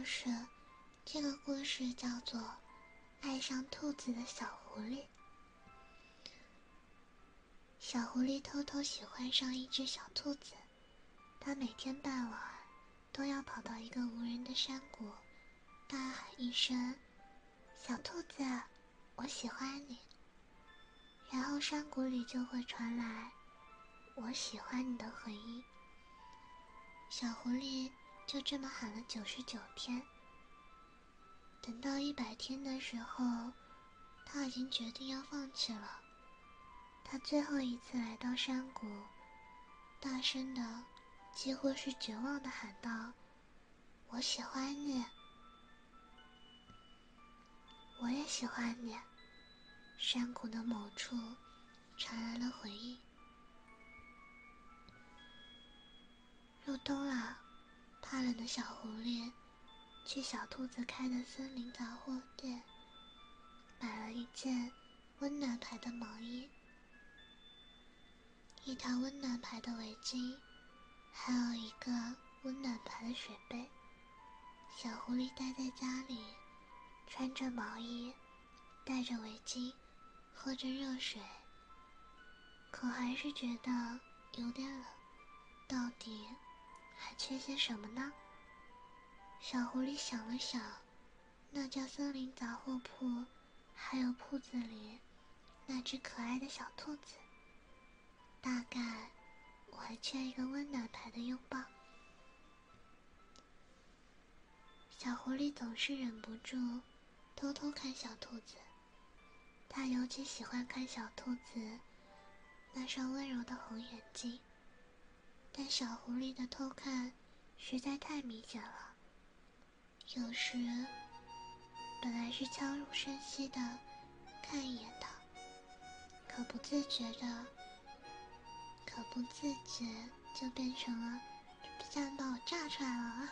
事，这个故事叫做《爱上兔子的小狐狸》。小狐狸偷偷喜欢上一只小兔子，它每天傍晚都要跑到一个无人的山谷，大喊一声：“小兔子，我喜欢你。”然后山谷里就会传来“我喜欢你”的回音。小狐狸就这么喊了99天。等到100天的时候，他已经决定要放弃了。他最后一次来到山谷，大声的，几乎是绝望的喊道：“我喜欢你，我也喜欢你。”山谷的某处传来了回应。入冬了，怕冷的小狐狸去小兔子开的森林杂货店买了一件温暖牌的毛衣，一条温暖牌的围巾，还有一个温暖牌的水杯。小狐狸待在家里，穿着毛衣，戴着围巾，喝着热水，可还是觉得有点冷。到底还缺些什么呢？小狐狸想了想，那家森林杂货铺，还有铺子里那只可爱的小兔子，大概我还缺一个温暖牌的拥抱。小狐狸总是忍不住偷偷看小兔子，它尤其喜欢看小兔子那双温柔的红眼睛。但小狐狸的偷看实在太明显了，有时本来是悄无声息的看一眼它，可不自觉就变成了像把我炸出来了啊！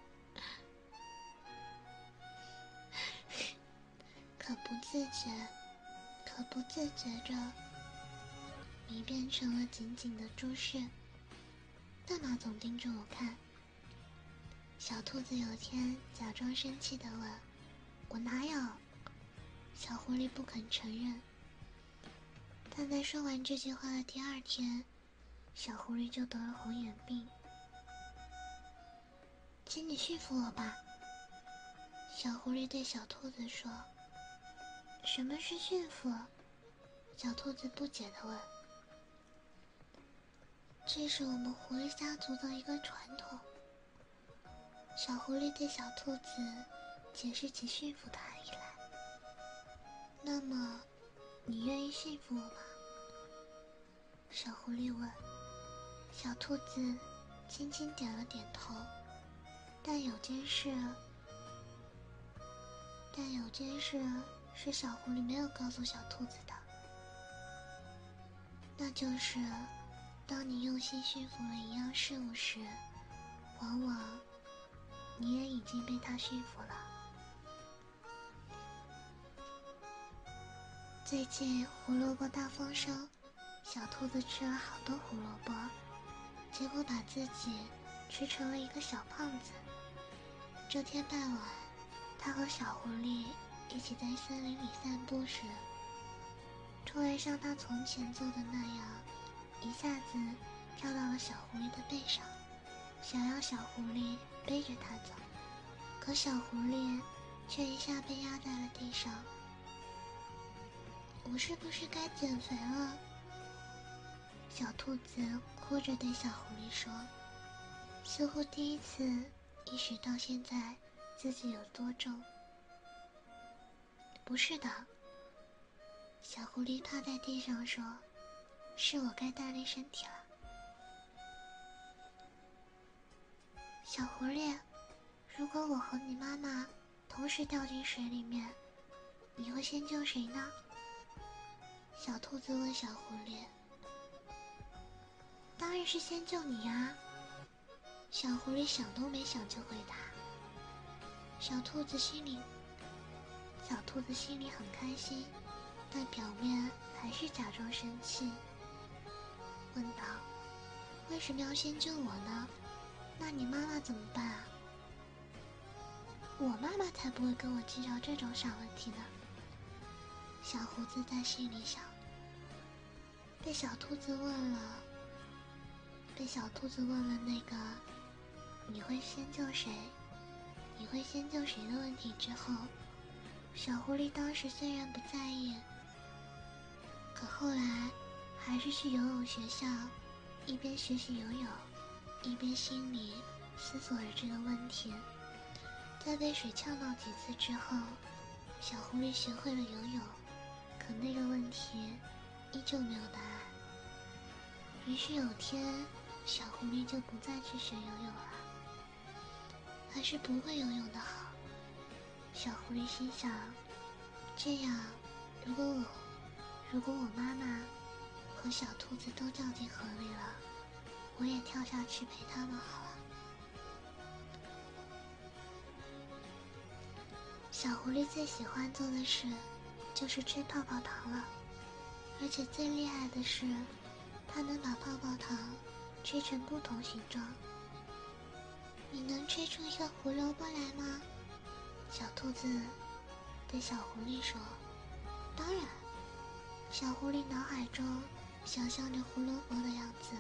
可不自觉着你变成了紧紧的注视，干嘛总盯着我看？小兔子有天假装生气地问：“我哪有？”小狐狸不肯承认。但在说完这句话的第2天，小狐狸就得了红眼病。“请你驯服我吧。”小狐狸对小兔子说。“什么是驯服？”小兔子不解地问。“这是我们狐狸家族的一个传统。”小狐狸对小兔子解释起驯服的含义来。“那么，你愿意驯服我吗？”小狐狸问。小兔子轻轻点了点头。但有件事是小狐狸没有告诉小兔子的，那就是当你用心驯服了一样事物时，往往你也已经被它驯服了。最近胡萝卜大丰收，小兔子吃了好多胡萝卜，结果把自己吃成了一个小胖子。这天傍晚，它和小狐狸一起在森林里散步时，突然像它从前做的那样，一下子跳到了小狐狸的背上，想要小狐狸背着它走，可小狐狸却一下被压在了地上。“我是不是该减肥了？”小兔子哭着对小狐狸说，似乎第一次意识到现在自己有多重。“不是的。”小狐狸趴在地上说，“是我该锻炼身体了。”小狐狸，如果我和你妈妈同时掉进水里面，你会先救谁呢？小兔子问小狐狸。“当然是先救你呀！”小狐狸想都没想就回答。小兔子心里很开心，但表面还是假装生气，问道：“为什么要先救我呢？那你妈妈怎么办啊？” 我妈妈才不会跟我计较这种小问题呢。小胡子在心里想。被小兔子问了那个你会先救谁的问题之后，小狐狸当时虽然不在意，可后来还是去游泳学校，一边学习游泳，一边心里思索着这个问题。在被水呛到几次之后，小狐狸学会了游泳，可那个问题依旧没有答案。于是有天，小狐狸就不再去学游泳了。还是不会游泳的好。小狐狸心想，这样如果我妈妈和小兔子都掉进河里了，我也跳下去陪他们好了。小狐狸最喜欢做的事就是吹泡泡糖了，而且最厉害的是，它能把泡泡糖吹成不同形状。你能吹出一个胡萝卜来吗？小兔子对小狐狸说。当然。小狐狸脑海中想象着胡萝卜的样子，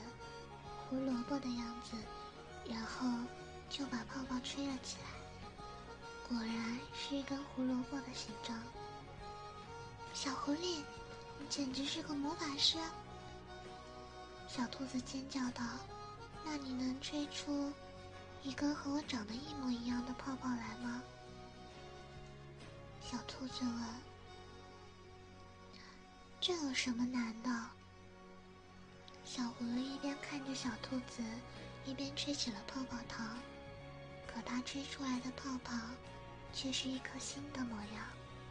然后就把泡泡吹了起来。果然是一根胡萝卜的形状。小狐狸，你简直是个魔法师！小兔子尖叫道。那你能吹出一根和我长得一模一样的泡泡来吗？小兔子问。这有什么难的？小狐狸一边看着小兔子，一边吹起了泡泡糖，可它吹出来的泡泡却是一颗心的模样。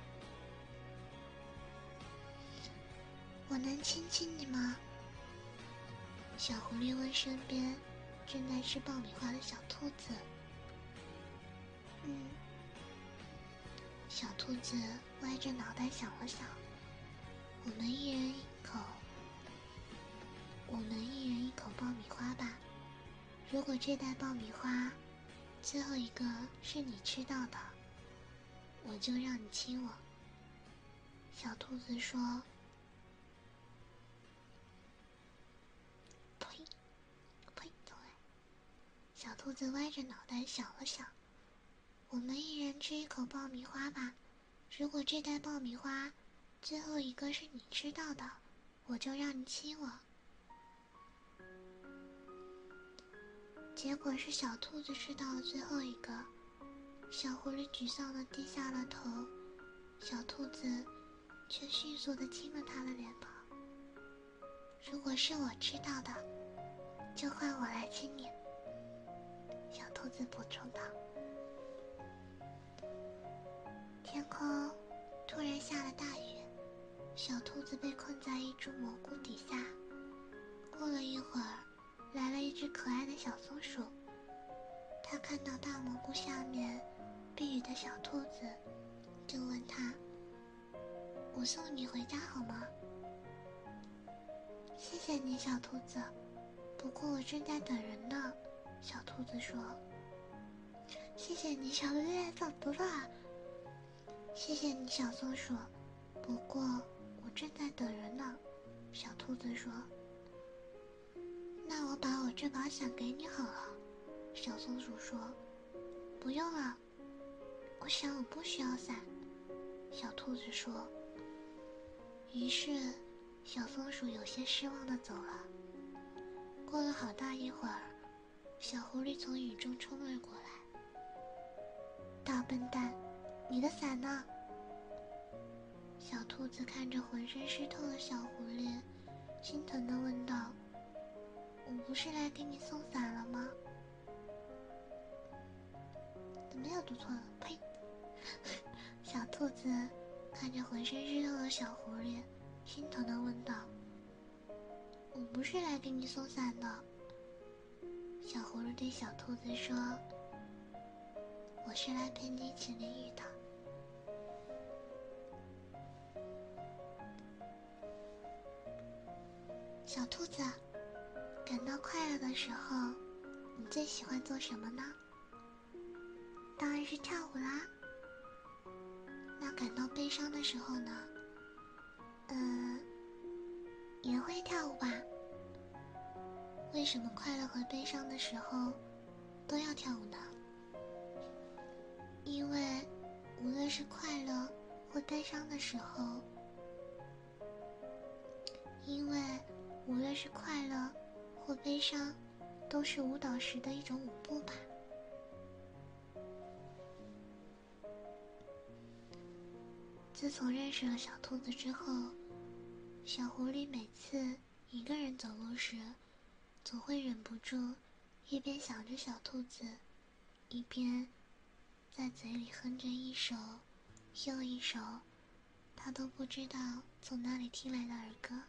我能亲亲你吗？小狐狸问身边正在吃爆米花的小兔子。小兔子歪着脑袋想了想。我们一人一口爆米花吧。如果这袋爆米花最后一个是你吃到的，我就让你亲我。小兔子说。呸！小兔子歪着脑袋想了想。我们一人吃一口爆米花吧。如果这袋爆米花最后一个是你吃到的，我就让你亲我。结果是小兔子吃到了最后一个。小狐狸沮丧地低下了头，小兔子却迅速地亲了他的脸庞。如果是我吃到的，就换我来亲你。小兔子补充道。天空突然下了大雨，小兔子被困在一株蘑菇底下。过了一会儿，来了一只可爱的小松鼠。它看到大蘑菇下面避雨的小兔子，就问它：我送你回家好吗？谢谢你，小兔子，不过我正在等人呢。小兔子说。谢谢你，小兔子走读了。谢谢你，小松鼠，不过我正在等人呢。小兔子说。那我把我这把伞给你好了。小松鼠说。不用了，我想我不需要伞。小兔子说。于是小松鼠有些失望地走了。过了好大一会儿，小狐狸从雨中冲了过来。大笨蛋，你的伞呢？小兔子看着浑身湿透的小狐狸，心疼地问道：我不是来给你送伞了吗？怎么又读错了？呸！小兔子看着浑身湿透的小狐狸，心疼地问道：我不是来给你送伞的。小狐狸对小兔子说：我是来陪你一起淋雨的。小兔子，感到快乐的时候，你最喜欢做什么呢？ 当然是跳舞啦。那感到悲伤的时候呢？也会跳舞吧？为什么快乐和悲伤的时候都要跳舞呢？因为无论是快乐或悲伤的时候，都是舞蹈时的一种舞步吧。自从认识了小兔子之后，小狐狸每次一个人走路时，总会忍不住一边想着小兔子，一边在嘴里哼着一首又一首他都不知道从哪里听来的儿歌。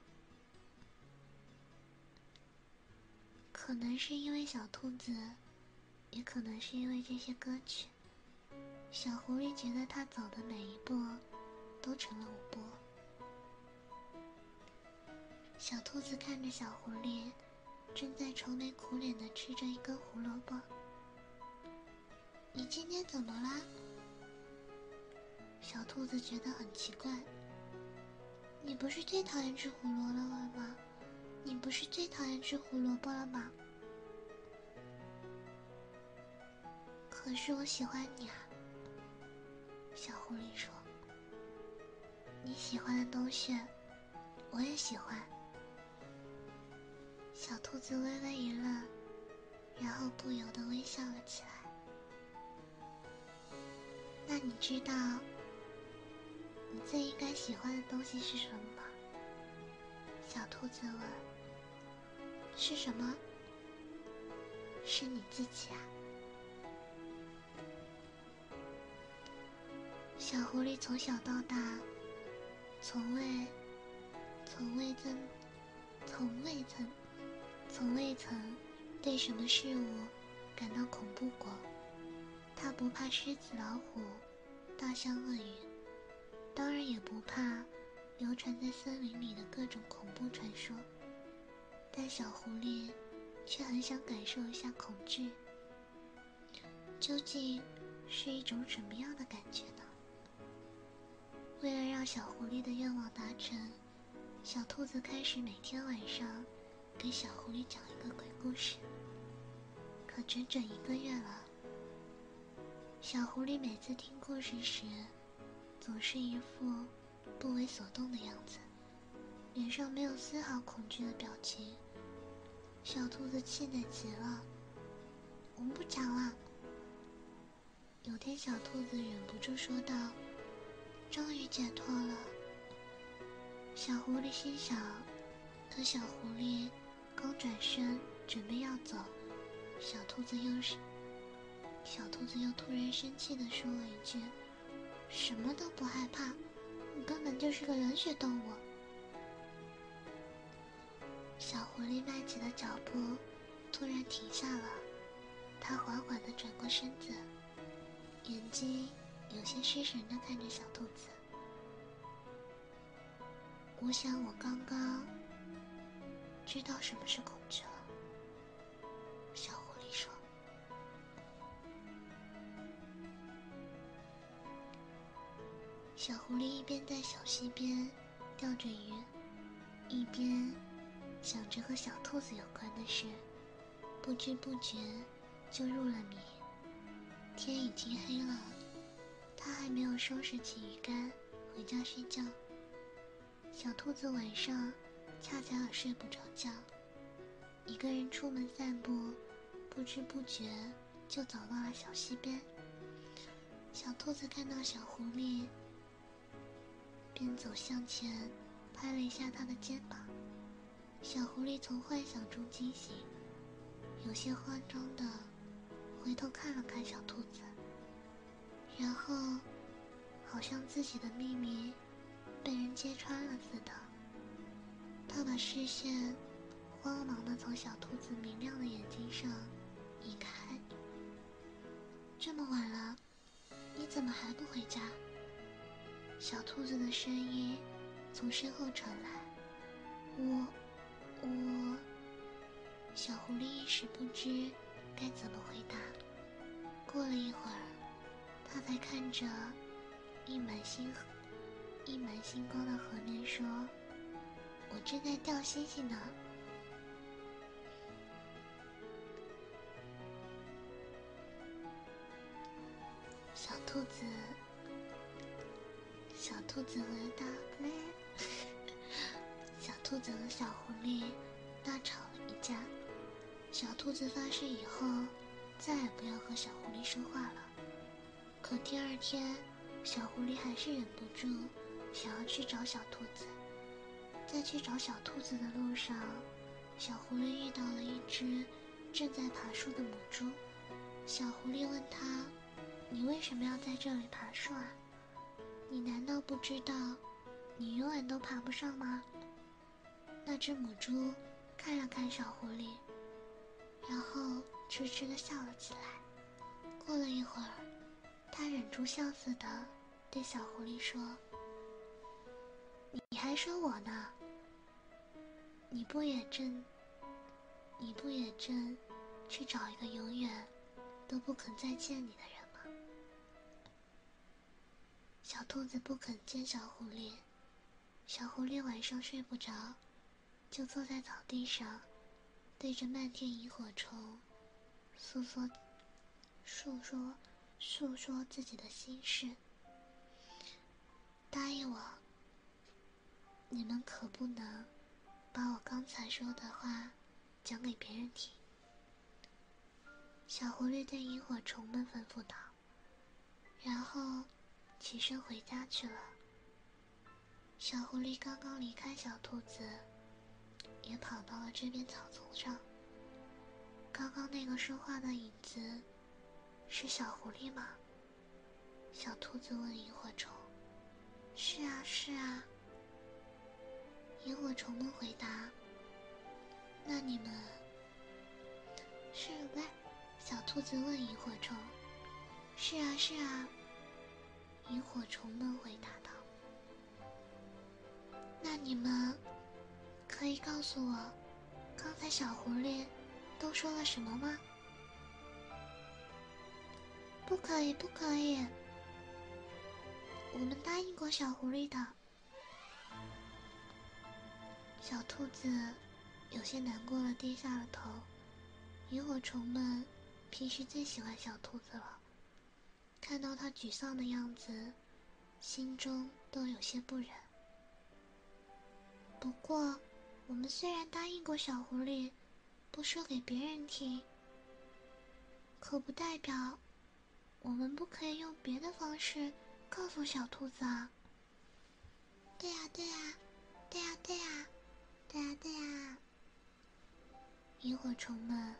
可能是因为小兔子，也可能是因为这些歌曲，小狐狸觉得它走的每一步都成了舞步。小兔子看着小狐狸正在愁眉苦脸地吃着一根胡萝卜。你今天怎么啦？小兔子觉得很奇怪。你不是最讨厌吃胡萝卜了吗？你不是最讨厌吃胡萝卜了吗？可是我喜欢你啊，小狐狸说。你喜欢的东西，我也喜欢。小兔子微微一愣，然后不由得微笑了起来。那你知道你最应该喜欢的东西是什么吗？小兔子问。是什么？是你自己啊。小狐狸从小到大从未曾对什么事物感到恐怖过。它不怕狮子、老虎、大象、鳄鱼，当然也不怕流传在森林里的各种恐怖传说。但小狐狸却很想感受一下恐惧，究竟是一种什么样的感觉呢？为了让小狐狸的愿望达成，小兔子开始每天晚上给小狐狸讲一个鬼故事。可整整1个月了，小狐狸每次听故事时，总是一副不为所动的样子，脸上没有丝毫恐惧的表情。小兔子气馁极了，我们不讲了。有天，小兔子忍不住说道：“终于解脱了。”小狐狸心想，可小狐狸刚转身准备要走，小兔子又突然生气地说了一句：“什么都不害怕，你根本就是个冷血动物。”小狐狸迈起的脚步突然停下了，它缓缓地转过身子，眼睛有些失神地看着小兔子。我想我刚刚知道什么是恐惧了，小狐狸说。小狐狸一边在小溪边钓着鱼，一边想着和小兔子有关的事，不知不觉就入了迷。天已经黑了，他还没有收拾起鱼竿回家睡觉。小兔子晚上恰巧也睡不着觉，一个人出门散步，不知不觉就走到了小溪边。小兔子看到小狐狸，便走向前，拍了一下它的肩膀。小狐狸从幻想中惊醒，有些慌张地回头看了看小兔子，然后好像自己的秘密被人揭穿了似的，他把视线慌忙地从小兔子明亮的眼睛上移开。这么晚了，你怎么还不回家？小兔子的声音从身后传来。我……小狐狸一时不知该怎么回答。过了一会儿， 他才看着溢满星光的河面说：“我正在钓星星呢。”小兔子和小狐狸大吵了一架。小兔子发誓以后再也不要和小狐狸说话了。可第二天，小狐狸还是忍不住想要去找小兔子。在去找小兔子的路上，小狐狸遇到了一只正在爬树的母猪。小狐狸问他：“你为什么要在这里爬树啊？你难道不知道你永远都爬不上吗？”那只母猪看了看小狐狸，然后痴痴地笑了起来。过了一会儿，他忍住笑色的对小狐狸说：“你还说我呢？你不也正去找一个永远都不肯再见你的人吗？”小兔子不肯见小狐狸。小狐狸晚上睡不着，就坐在草地上，对着漫天萤火虫诉说自己的心事。答应我，你们可不能把我刚才说的话讲给别人听。小狐狸对萤火虫们吩咐道，然后起身回家去了。小狐狸刚刚离开小兔子，也跑到了这片草丛上。刚刚那个说话的影子是小狐狸吗？小兔子问萤火虫。是啊，是啊。萤火虫们回答。那你们是呗？小兔子问萤火虫。是啊，是啊。萤火虫们回答道。那你们可以告诉我，刚才小狐狸都说了什么吗？不可以，不可以。我们答应过小狐狸的。小兔子有些难过了，低下了头。萤火虫们平时最喜欢小兔子了，看到它沮丧的样子，心中都有些不忍。不过，我们虽然答应过小狐狸不说给别人听，可不代表我们不可以用别的方式告诉小兔子啊。对呀，对呀，对呀，对呀，对呀，对呀。萤火虫们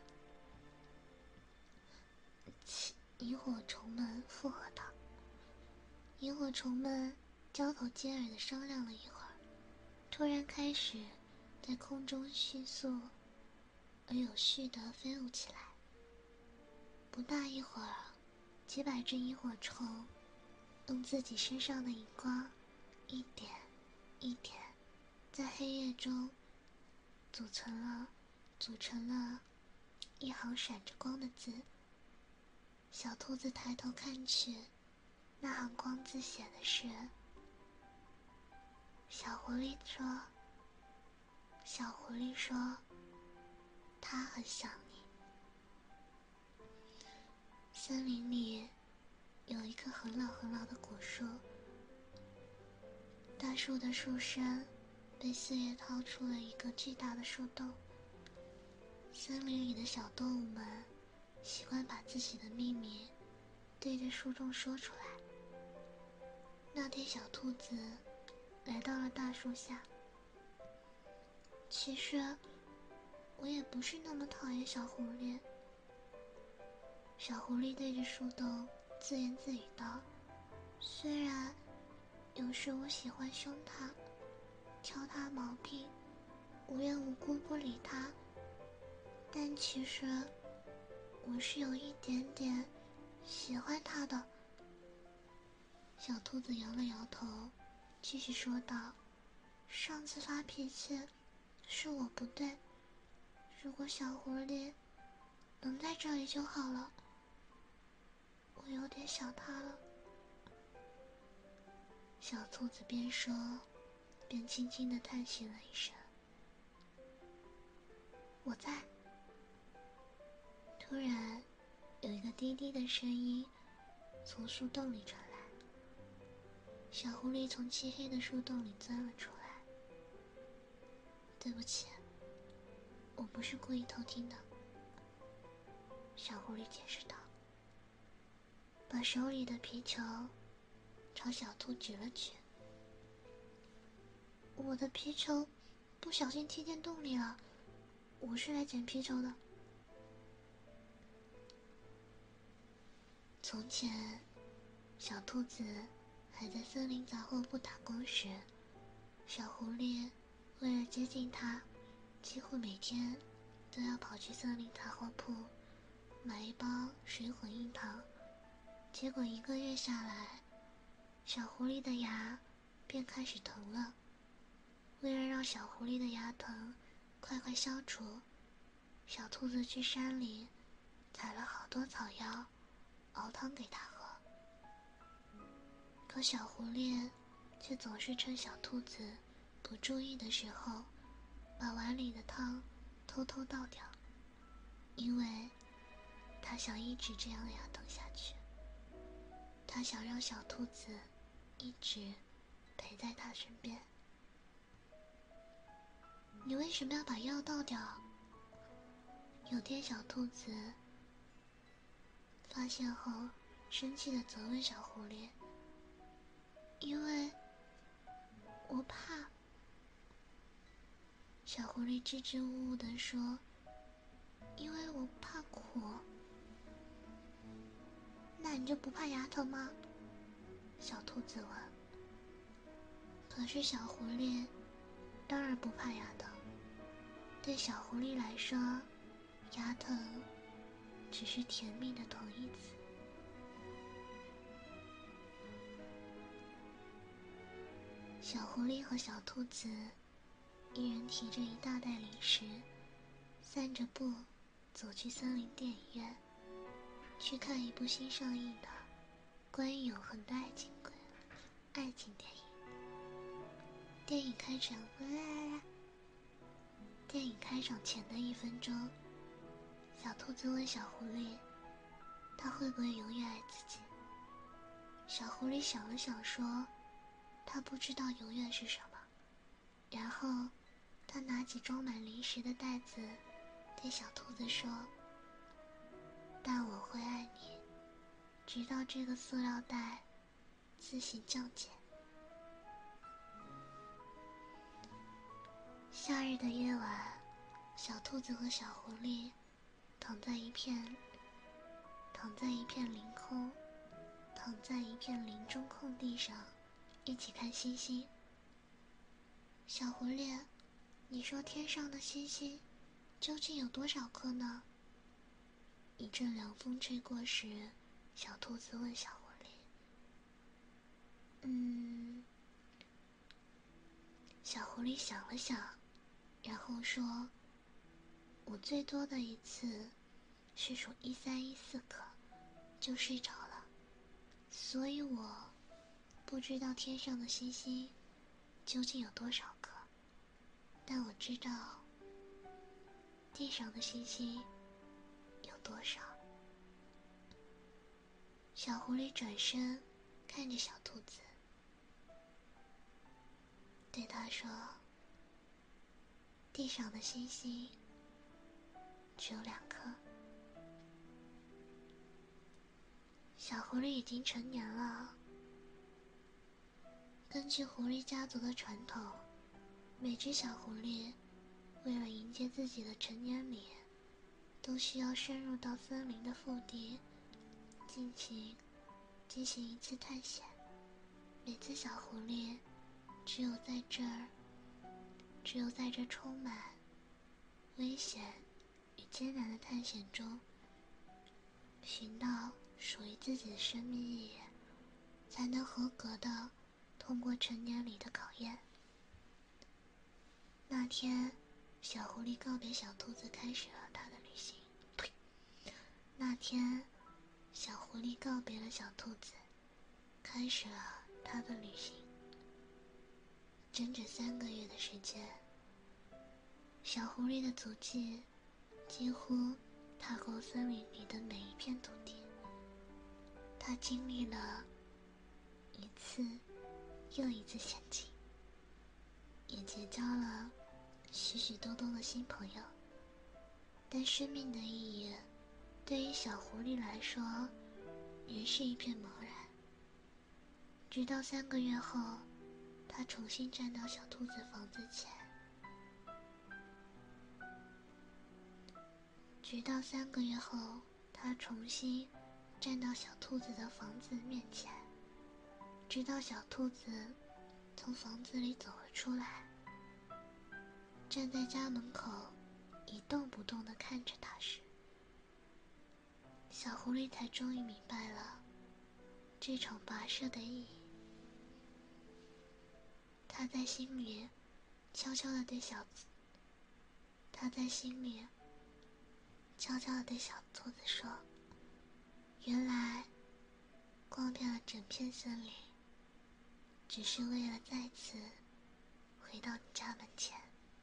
附和道。萤火虫们交头接耳地商量了一会儿，突然开始在空中迅速而有序地飞舞起来。不大一会儿，几百只萤火虫用自己身上的荧光一点一点在黑夜中组成了一行闪着光的字。小兔子抬头看去，那行光字写的是：小狐狸说它很想你。森林里有一棵很老很老的古树，大树的树身被四叶掏出了一个巨大的树洞。森林里的小动物们习惯把自己的秘密对着树洞说出来。那天小兔子来到了大树下。其实我也不是那么讨厌小狐狸。小狐狸对着树洞自言自语道，虽然有时我喜欢凶它，挑它毛病，无缘无故不理它，但其实我是有一点点喜欢它的。小兔子摇了摇头，继续说道，上次发脾气是我不对，如果小狐狸能在这里就好了，我有点想它了。 小兔子边说便轻轻地叹息了一声。我在。突然有一个低低的声音从树洞里传来，小狐狸从漆黑的树洞里钻了出来。对不起，我不是故意偷听的，小狐狸解释道，把手里的皮球朝小兔举了举。我的皮球不小心踢进洞里了，我是来捡皮球的。从前，小兔子还在森林杂货铺打工时，小狐狸为了接近它，几乎每天都要跑去森林杂货铺买一包水混硬糖。结果1个月下来，小狐狸的牙便开始疼了。为了让小狐狸的牙疼快快消除，小兔子去山里采了好多草药，熬汤给它喝。可小狐狸却总是趁小兔子不注意的时候，把碗里的汤偷偷倒掉，因为它想一直这样牙疼下去。它想让小兔子一直陪在它身边。你为什么要把药倒掉？有天小兔子发现后，生气地责问小狐狸，因为我怕。小狐狸支支吾吾地说，因为我怕苦。那你就不怕牙疼吗？小兔子问。可是小狐狸当然不怕牙疼，对小狐狸来说，牙疼只是甜蜜的同义词。小狐狸和小兔子一人提着一大袋零食，散着步走去森林电影院，去看一部新上映的关于永恒的爱情电影。电影开场前的1分钟，小兔子问小狐狸，他会不会永远爱自己？小狐狸想了想说，他不知道永远是什么。然后他拿起装满零食的袋子，对小兔子说，但我会爱你，直到这个塑料袋自行降解。夏日的夜晚，小兔子和小狐狸躺在一片林中空地上，一起看星星。小狐狸，你说天上的星星究竟有多少颗呢？一阵凉风吹过时，小兔子问小狐狸。小狐狸想了想，然后说，我最多的一次是数1314颗就睡着了，所以我不知道天上的星星究竟有多少颗，但我知道地上的星星有多少。小狐狸转身看着小兔子，对他说，地上的星星只有2颗。小狐狸已经成年了。根据狐狸家族的传统，每只小狐狸为了迎接自己的成年礼，都需要深入到森林的腹地进行一次探险。每次小狐狸只有在这充满危险与艰难的探险中，寻到属于自己的生命意义，才能合格的通过成年礼的考验。那天，小狐狸告别小兔子，开始了它的旅行。那天，小狐狸告别了小兔子，开始了它的旅行。 整整3个月的时间，小狐狸的足迹几乎踏过森林里的每一片土地。它经历了一次又一次险境，也结交了许许多多的新朋友。但生命的意义对于小狐狸来说仍是一片茫然。直到3个月后，它重新站到小兔子房子前。直到3个月后，它重新站到小兔子的房子面前，直到小兔子从房子里走了出来，站在家门口一动不动地看着它时，小狐狸才终于明白了这场跋涉的意义。他在心里悄悄地对小兔子说：“原来逛遍了整片森林，只是为了再次回到你家门前。”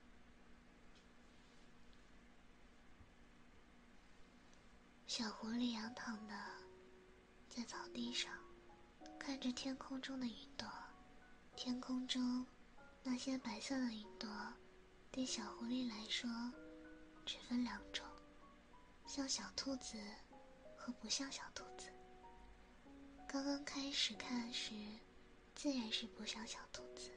小狐狸仰躺的在草地上，看着天空中的云朵。天空中那些白色的云朵对小狐狸来说只分2种，像小兔子和不像小兔子。刚刚开始看时自然是不像小兔子，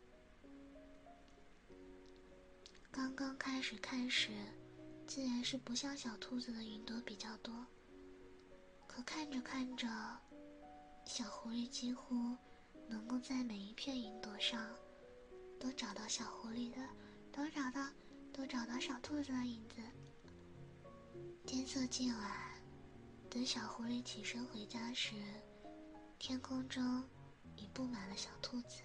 刚刚开始看时自然是不像小兔子的云朵比较多。可看着看着，小狐狸几乎能够在每一片云朵上都找到小狐狸的，都找到小兔子的影子。天色渐晚，等小狐狸起身回家时，天空中已布满了小兔子。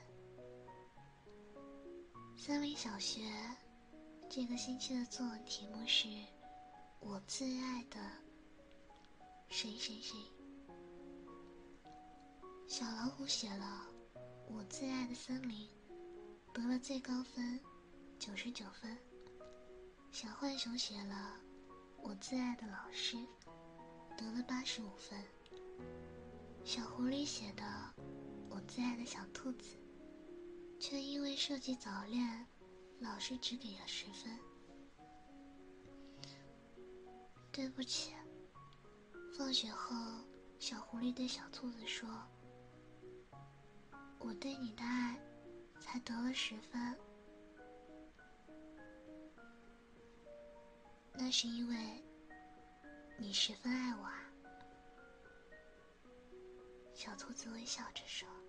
森林小学这个星期的作文题目是我最爱的谁谁谁。小老虎写了我最爱的森林，得了最高分99分。小浣熊写了我最爱的老师，得了85分。小狐狸写的我最爱的小兔子，却因为涉及早恋，老师只给了10分。对不起。放学后，小狐狸对小兔子说：“我对你的爱才得了10分，那是因为你十分爱我啊。”小兔子微笑着说。